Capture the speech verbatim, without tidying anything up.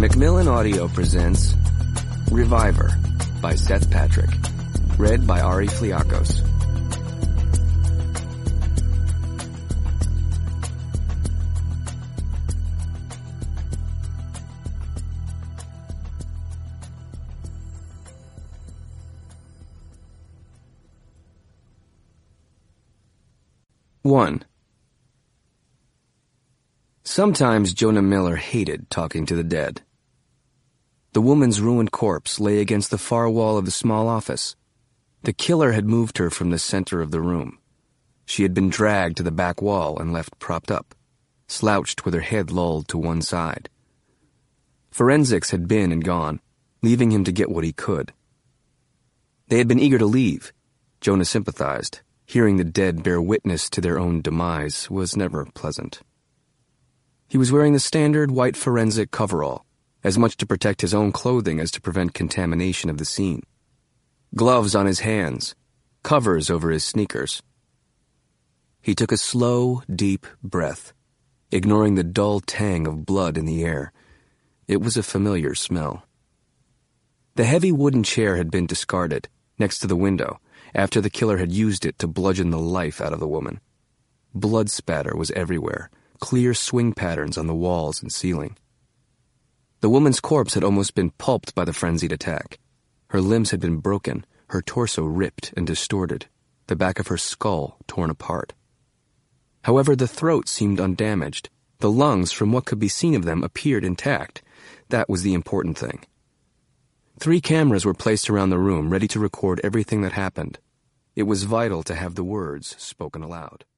Macmillan Audio presents Reviver by Seth Patrick, read by Ari Fliakos. One. Sometimes Jonah Miller hated talking to the dead. The woman's ruined corpse lay against the far wall of the small office. The killer had moved her from the center of the room. She had been dragged to the back wall and left propped up, slouched with her head lolled to one side. Forensics had been and gone, leaving him to get what he could. They had been eager to leave. Jonah sympathized. Hearing the dead bear witness to their own demise was never pleasant. He was wearing the standard white forensic coverall, as much to protect his own clothing as to prevent contamination of the scene. Gloves on his hands, covers over his sneakers. He took a slow, deep breath, ignoring the dull tang of blood in the air. It was a familiar smell. The heavy wooden chair had been discarded, next to the window, after the killer had used it to bludgeon the life out of the woman. Blood spatter was everywhere, clear swing patterns on the walls and ceiling. The woman's corpse had almost been pulped by the frenzied attack. Her limbs had been broken, her torso ripped and distorted, the back of her skull torn apart. However, the throat seemed undamaged. The lungs, from what could be seen of them, appeared intact. That was the important thing. Three cameras were placed around the room, ready to record everything that happened. It was vital to have the words spoken aloud.